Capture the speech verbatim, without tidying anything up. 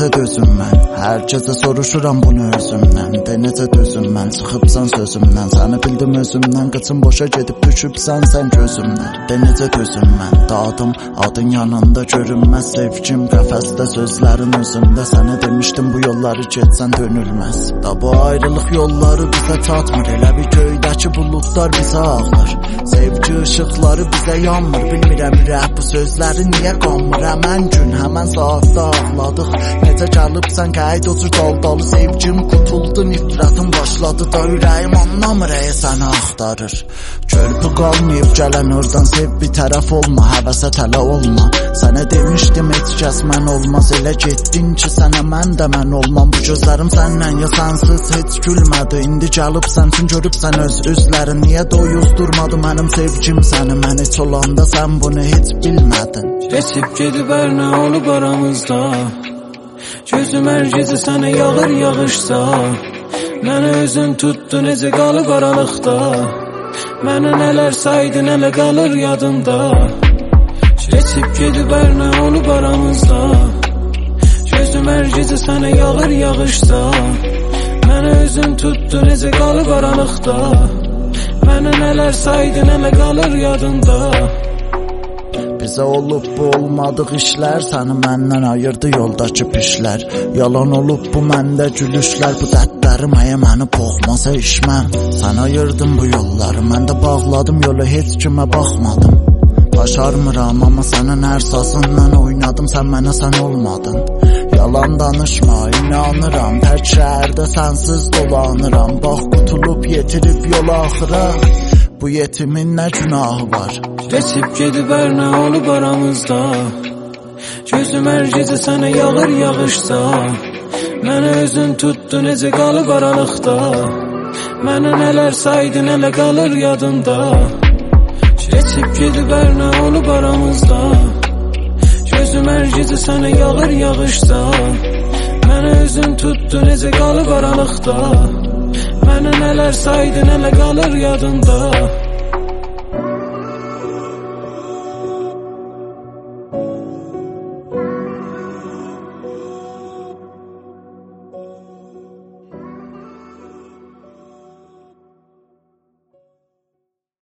necə dözüm mən? Hər gecə soruşuram bunu özümdən. De necə dözüm mən? Sıxıbsan sözümdən. Səni bildim özümdən. Qıçın boşa gedib düşübsən sən gözümdən. De necə dözüm mən? Dadım adın yanında görünməz. Sevgim qəfəsdə sözlərin özümdə. Sənə demişdim bu yolları getsən dönülməz. Da bu ayrılıq yolları bizə çatmır. Elə bir göydəki buludlar bizə ağlar. Sevgi ışıqları bizə yanmır. Bilmirəm ürək bu sözləri niyə qanmır. Həmən gün, həmən saatda ağladıq. Necə gəlibsən qeyd o cür daldalı. Sevgim qutuldu, nifrətim başladı da ürəyim anlamır əyə səni axtarır. Körpü qalmayıb gələn oradan sev bir tərəf olma. Həvəsə tələ olma. Sənə demişdim heç kəs mən olmaz. Elə getdin ki sənə mən də mən olmam. Bu gözlərim səndən ya sənsiz heç gülmədi. İndi gəlibsən üçün görübsən öz üzlərin. Niyə doyuzdurmadı mənim sevgim səni? Mən heç olanda sən bunu heç bilmədin. Keçib gedib hər nə olub aramızda. Gözüm hər gecə sənə yağır yağışsa. Mənə özün tutdu necə qalıb aralıqda. Mənə nələr saydı nələ qalır yadımda. Keçib gedib hər nə olub aramızda. Gözüm hər gecə sənə yağır yağışsa. Mənə özün tutdu necə qalıb aralıqda. Mənə nələr saydı nələ qalır yadımda. Bizə olub bu olmadıq işlər. Səni məndən ayırdı yoldakı pişlər. Yalan olub bu məndə gülüşlər. Bu dərdlərim əyə məni boğmasa işməm. Sən ayırdın bu yolları. Mən də bağladım yolu heç kimə baxmadım. Başarmıram amma sənin ərsasından oynadım. Sən mənə sən olmadın. Yalan danışma inanıram. Tək şəhərdə sənsiz dolanıram. Bax qutulub yetirib yol axıra. Bu yetimin nə günahı var? Keçib gedib hər nə olub aramızda. Gözüm hər gecə sənə yağır yağışsa. Mənə özün tutdu necə qalıb aralıqda. Mənə nələr saydı nələ qalır yadımda. Keçib gedib hər nə olub aramızda. Gözüm hər gecə sənə yağır yağışsa. Mənə özün tutdu necə qalıb aralıqda. Mənə nələr saydı nələ qalır yadımda.